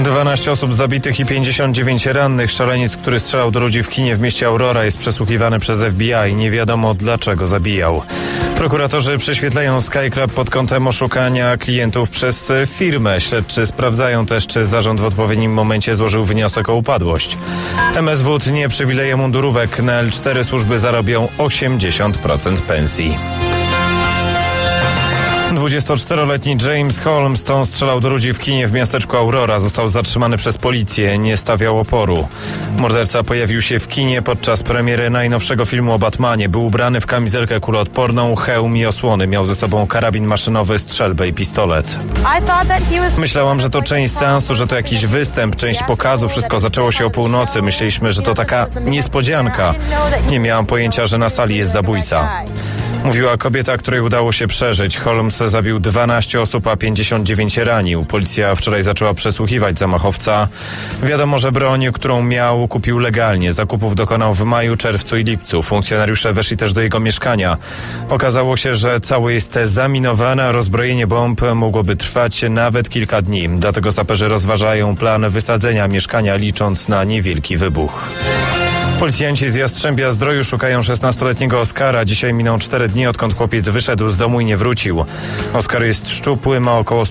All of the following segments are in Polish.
12 osób zabitych i 59 rannych. Szaleniec, który strzelał do ludzi w kinie w mieście Aurora, jest przesłuchiwany przez FBI. Nie wiadomo, dlaczego zabijał. Prokuratorzy prześwietlają Sky Club pod kątem oszukania klientów przez firmę. Śledczy sprawdzają też, czy zarząd w odpowiednim momencie złożył wniosek o upadłość. MSW tnie przywileje mundurówek. Na L4 służby zarobią 80% pensji. 24-letni James Holmstone strzelał do ludzi w kinie w miasteczku Aurora. Został zatrzymany przez policję. Nie stawiał oporu. Morderca pojawił się w kinie podczas premiery najnowszego filmu o Batmanie. Był ubrany w kamizelkę kuloodporną, hełm i osłony. Miał ze sobą karabin maszynowy, strzelbę i pistolet. Myślałam, że to część seansu, że to jakiś występ, część pokazu. Wszystko zaczęło się o północy. Myśleliśmy, że to taka niespodzianka. Nie miałam pojęcia, że na sali jest zabójca. Mówiła kobieta, której udało się przeżyć. Holmes zabił 12 osób, a 59 ranił. Policja wczoraj zaczęła przesłuchiwać zamachowca. Wiadomo, że broń, którą miał, kupił legalnie. Zakupów dokonał w maju, czerwcu i lipcu. Funkcjonariusze weszli też do jego mieszkania. Okazało się, że całe jest zaminowane, a rozbrojenie bomb mogłoby trwać nawet kilka dni. Dlatego saperzy rozważają plan wysadzenia mieszkania, licząc na niewielki wybuch. Policjanci z Jastrzębia-Zdroju szukają 16-letniego Oskara. Dzisiaj miną 4 dni, odkąd chłopiec wyszedł z domu i nie wrócił. Oskar jest szczupły, ma około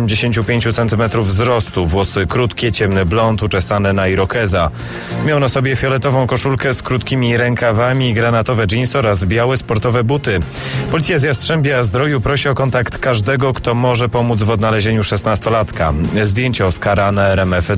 185 cm wzrostu. Włosy krótkie, ciemny blond, uczesane na irokeza. Miał na sobie fioletową koszulkę z krótkimi rękawami, granatowe dżinsy oraz białe sportowe buty. Policja z Jastrzębia-Zdroju prosi o kontakt każdego, kto może pomóc w odnalezieniu 16-latka. Zdjęcie Oskara na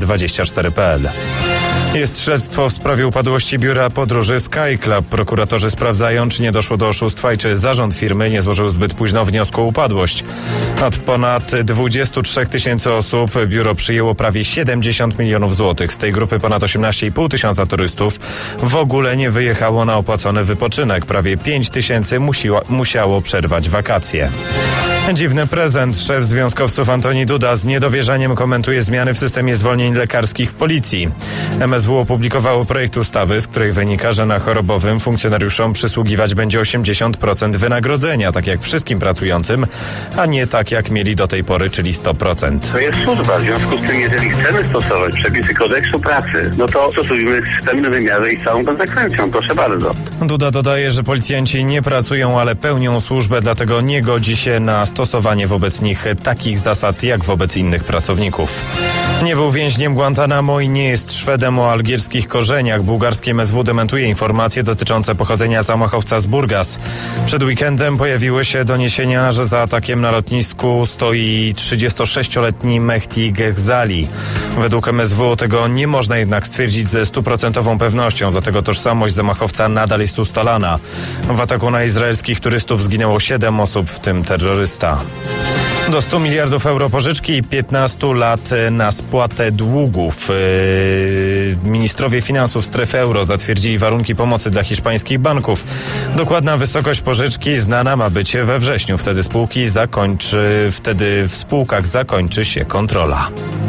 rmf24.pl. Jest śledztwo w sprawie upadłości biura podróży Sky Club. Prokuratorzy sprawdzają, czy nie doszło do oszustwa i czy zarząd firmy nie złożył zbyt późno wniosku o upadłość. Od ponad 23 tysięcy osób biuro przyjęło prawie 70 milionów złotych. Z tej grupy ponad 18,5 tysiąca turystów w ogóle nie wyjechało na opłacony wypoczynek. Prawie 5 tysięcy musiało przerwać wakacje. Dziwny prezent. Szef związkowców Antoni Duda z niedowierzaniem komentuje zmiany w systemie zwolnień lekarskich w policji. MSW opublikowało projekt ustawy, z której wynika, że na chorobowym funkcjonariuszom przysługiwać będzie 80% wynagrodzenia, tak jak wszystkim pracującym, a nie tak jak mieli do tej pory, czyli 100%. To jest służba. W związku z tym, jeżeli chcemy stosować przepisy kodeksu pracy, no to stosujmy w pełnym wymiarze i z całą konsekwencją. Proszę bardzo. Duda dodaje, że policjanci nie pracują, ale pełnią służbę, dlatego nie godzi się na stosowanie wobec nich takich zasad jak wobec innych pracowników. Nie był więźniem Guantanamo i nie jest Szwedem o algierskich korzeniach. Bułgarskie MSW dementuje informacje dotyczące pochodzenia zamachowca z Burgas. Przed weekendem pojawiły się doniesienia, że za atakiem na lotnisku stoi 36-letni Mehdi Ghezali. Według MSW tego nie można jednak stwierdzić ze 100% pewnością, dlatego tożsamość zamachowca nadal jest ustalana. W ataku na izraelskich turystów zginęło 7 osób, w tym terrorysta. Do 100 miliardów euro pożyczki i 15 lat na spłatę długów. Ministrowie finansów strefy euro zatwierdzili warunki pomocy dla hiszpańskich banków. Dokładna wysokość pożyczki znana ma być we wrześniu. Wtedy w spółkach zakończy się kontrola.